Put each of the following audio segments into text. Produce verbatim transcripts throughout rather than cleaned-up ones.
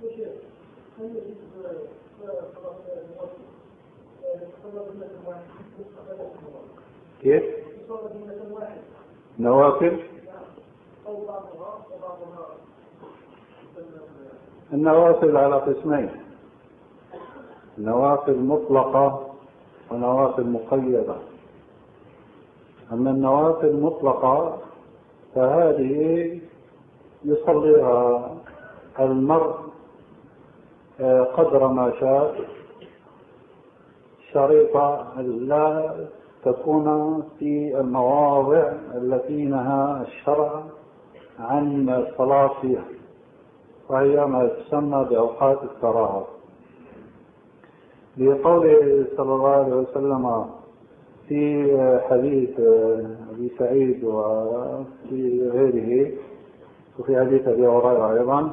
كيف؟ نوافل؟ النوافل على قسمين، نوافل مطلقة ونوافل مقيدة. أما النوافل المطلقة فهذه يصليها المرء قدر ما شاء، شريطة لا تكون في المواضع التي نهى الشرع عن الصلاة فيها، وهي ما تسمى بأوقات الكراهة، لقوله صلى الله عليه وسلم في حديث أبي سعيد وفي غيره، وفي حديث أبي هريرة أيضا،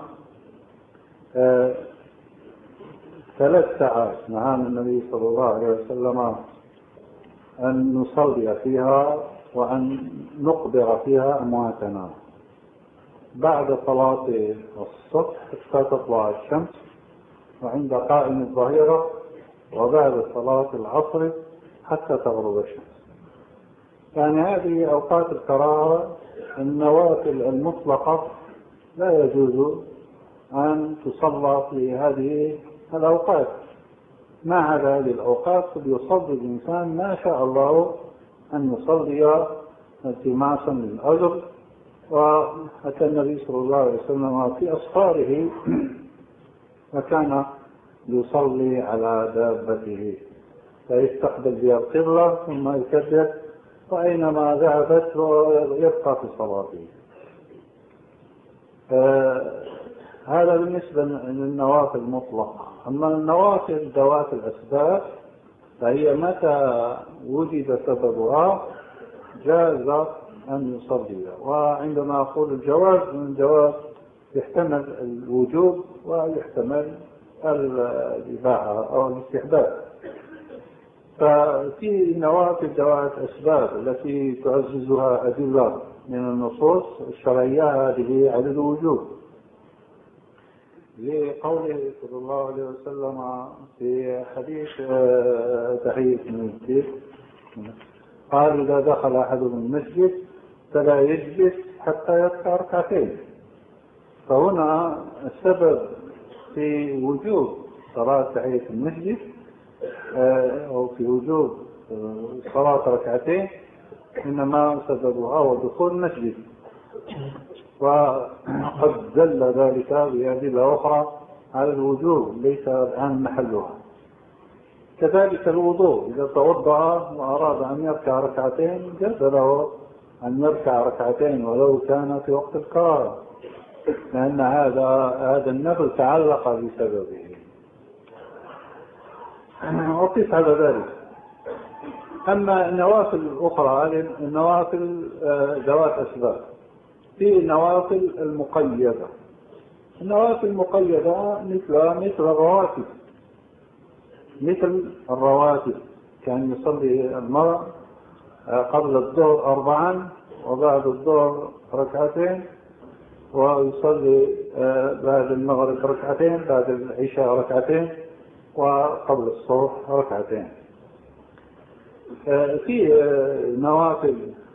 ثلاث ساعات نهانا النبي صلى الله عليه وسلم أن نصلي فيها وأن نقبر فيها أمواتنا، بعد صلاة الصبح حتى تطلع الشمس، وعند قائم الظهيرة، وبعد صلاة العصر حتى تغرب الشمس. يعني هذه أوقات الكراهة. النوافل المطلقة لا يجوز أن تصلى في هذه الأوقات. ما عدا هذه الأوقات قد يصلي الإنسان ما شاء الله أن يصلي التماسا للأجر. وأتى النبي صلى الله عليه وسلم في أسفاره وكان يصلي على دابته، فيستقبل بها القبلة ثم يكبر، وأينما ذهبت يبقى في صلاته. آه هذا بالنسبة للنوافل المطلقة. أما النوافل ذوات الأسباب فهي متى وجد سببها جاز أن يصلي. وعندما أقول الجواز، الجواز يحتمل الوجوب ويحتمل الإباحة أو الاستحباب. ففي نوافل ذوات أسباب التي تعززها أدلة من النصوص الشرعية هذه على الوجوب، لقوله صلى الله عليه وسلم في حديث تحية المسجد قال: إذا دخل أحدهم المسجد فلا يجلس حتى يركع ركعتين. فهنا السبب في وجوب صلاة تحية المسجد أو في وجوب صلاة ركعتين إنما سببها هو دخول المسجد، وقد دل ذلك بأدلة أخرى على الوجوب ليس الآن محلها. كذلك الوضوء، إذا توضأ وأراد أن يركع ركعتين جاز له أن يركع ركعتين ولو كان في وقت الكراهة، لأن هذا هذا النفل تعلق بسببه. وقف على ذلك. أما النوافل الأخرى، النوافل ذوات أسباب، في النوافل المقيدة. النوافل المقيدة مثل مثل الرواتب، مثل الرواتب كان يصلي المرء قبل الظهر أربعا، وبعد الظهر ركعتين، ويصلي بعد المغرب ركعتين، بعد العشاء ركعتين، وقبل الصبح ركعتين. في نوافل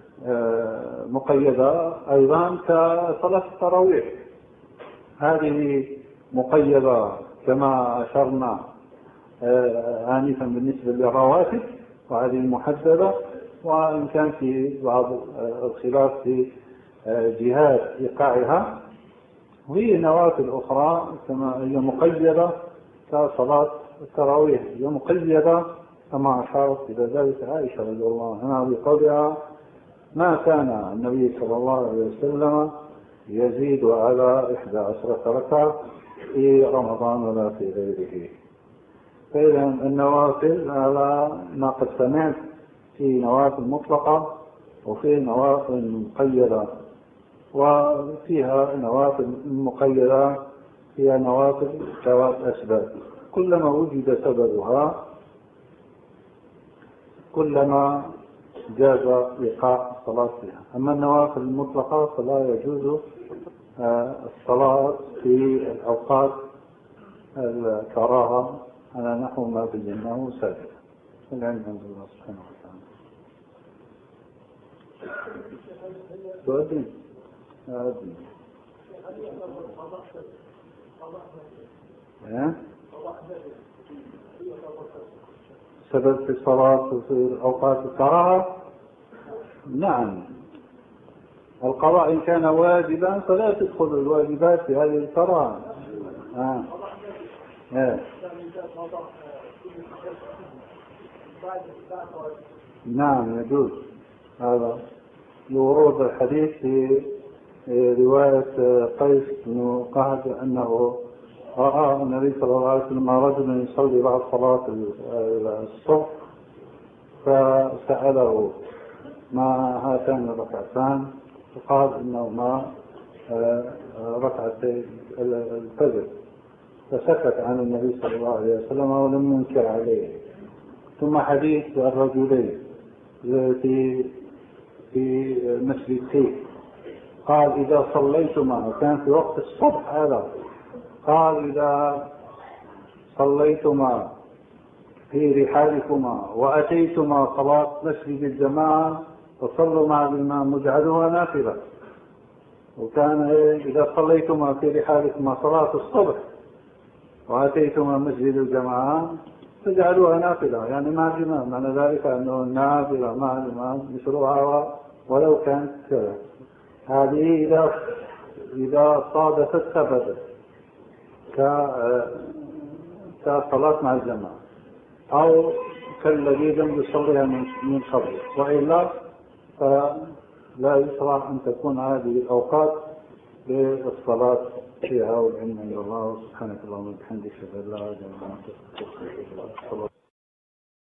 مقيدة أيضا كصلاة التراويح، هذه مقيدة كما أشرنا آنفا بالنسبة للرواتب، وهذه محددة، وإن كان في بعض الخلاف في جهات إيقاعها. وهي نوافل أخرى كما هي مقيدة كصلاة التراويح، هي مقيدة كما أشارت إلى ذلك عائشة رضي الله عنها بقولها: ما كان النبي صلى الله عليه وسلم يزيد على إحدى عشرة ركعة في رمضان ولا في غيره. فإذا النوافل على ما قد سمعت، في نوافل مطلقة وفي نوافل مقيدة، وفيها نوافل مقيدة فيها نوافل ذوات أسباب. كلما وجد سببها كلما جاز إيقاع الصلاة فيها. أما النوافل المطلقة فلا يجوز الصلاة في الأوقات الكراهة على نحو ما بيناه سابقا. العلم عند الله سبحانه وتعالى. سؤالين سؤالين سبب في الصلاة في أوقات الكراهة. نعم، القضاء إن كان واجبا فلا تدخل الواجبات في هذه الكراهة. آه. آه. نعم يجوز هذا لورود الحديث في رواية قيس بن قهد أنه رأى النبي صلى الله عليه وسلم رجلا يصلي بعد صلاة الصبح فسأله ما هاتان الركعتان فقال إنهما ركعتي الفجر، فسكت عن النبي صلى الله عليه وسلم ولم ينكر عليه. ثم حديث الرجلين في في مسجد سيف قال إذا صليتما، كان في وقت الصبح هذا، قال إذا صليتما في رحالكما وأتيتما صلاة مسجد الجماعة فصلوا مع الإمام واجعلوها نافلة. وكان إذا صليتما في رحالكما صلاة الصبح وأتيتما مسجد الجماعة فاجعلوها نافلة، يعني مع الإمام، معنى ذلك أنه النافلة مع الإمام مشروعها ولو كانت كذا. هذه إذا إذا صادفت ثبتت كصلاة مع الجماعة أو كالذي لم يصليها من قبل، وإلا فلا يشرع أن تكون هذه الأوقات للصلاة فيها. والعلم عند الله. سبحانك اللهم وبحمدك أشهد أن لا إله إلا أنت.